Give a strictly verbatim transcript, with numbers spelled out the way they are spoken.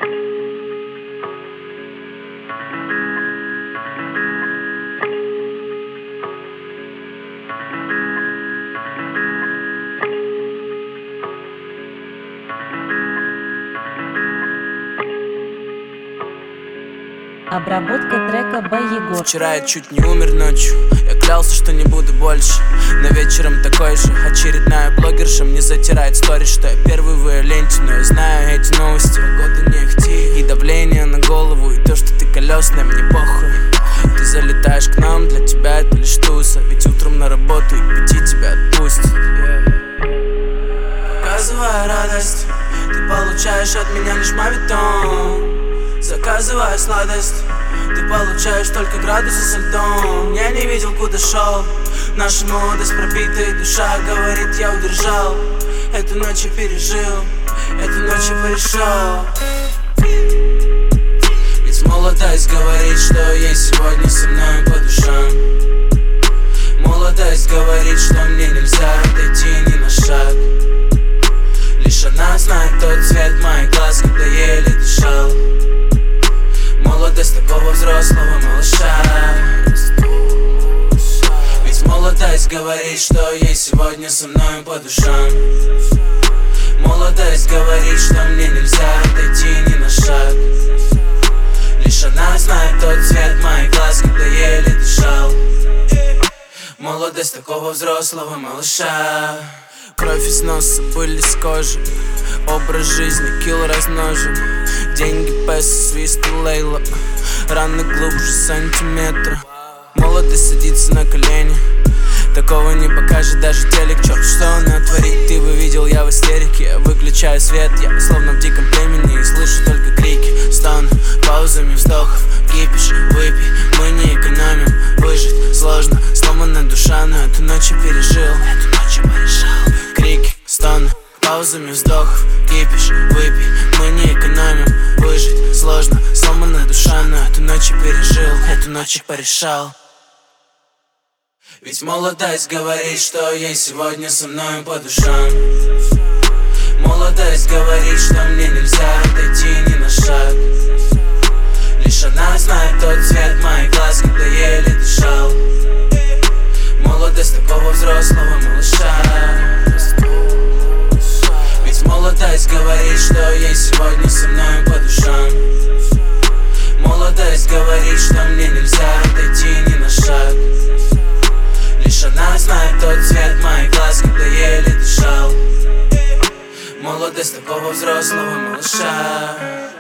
Обработка трека by Егор. Вчера я чуть не умер ночью. Я клялся, что не буду больше. Но вечером такой же. Очередная блогерша мне затирает сторис, что я первый в ее ленте. Но я знаю эти новости. Погода не ахти. И давление на голову. И то, что ты колесная, мне похуй. Ты залетаешь к нам, для тебя это лишь туса. Ведь утром на работу и к пяти тебя отпустят. Показывая радость, ты получаешь от меня лишь мавитон. Заказывая сладость, ты получаешь только градусы со льдом. Я не видел, куда шел. Наша молодость пропитая, душа говорит, я удержал. Эту ночь я пережил, эту ночь я порешал. Ведь молодость говорит, что ей сегодня со мной по душам. Молодость говорит, что мне нельзя отойти ни на шаг. Лишь она знает тот цвет моих глаз, когда еле дышал. Молодость такого взрослого малыша. Ведь молодость говорит, что ей сегодня со мной по душам. Молодость говорит, что мне нельзя отойти ни на шаг. Лишь она знает тот цвет моих глаз, когда еле дышал. Молодость такого взрослого малыша. Кровь из носа, пыль из кожи. Образ жизни, килл размножен. Деньги, песо, свист и лейла. Раны глубже сантиметра. Молодость садится на колени. Такого не покажет даже телек. Черт, что он натворит, ты бы видел, я в истерике. Я выключаю свет, я словно в диком племени. И слышу только крики, стон, паузами вздохов. Кипиш, выпей, мы не экономим. Выжить сложно, сломанная душа. Но эту ночь я пережил, эту ночь я порешал. Крики, стоны, паузами вздохов. Кипиш, выпей, мы не экономим. Выжить сложно, сломанная душа. Но эту ночь я пережил, эту ночь я порешал. Ведь молодость говорит, что ей сегодня со мной по душам. Молодость говорит, что мне нельзя отойти ни на шаг. Лишь она знает тот цвет моих глаз, когда еле дышал. Молодость такого взрослого малыша. Ведь молодость говорит, что ей сегодня со мной по душам. Молодость говорит, что мне нельзя отойти ни на шаг. Лишь она знает тот цвет моих глаз, когда еле дышал. Молодость такого взрослого малыша.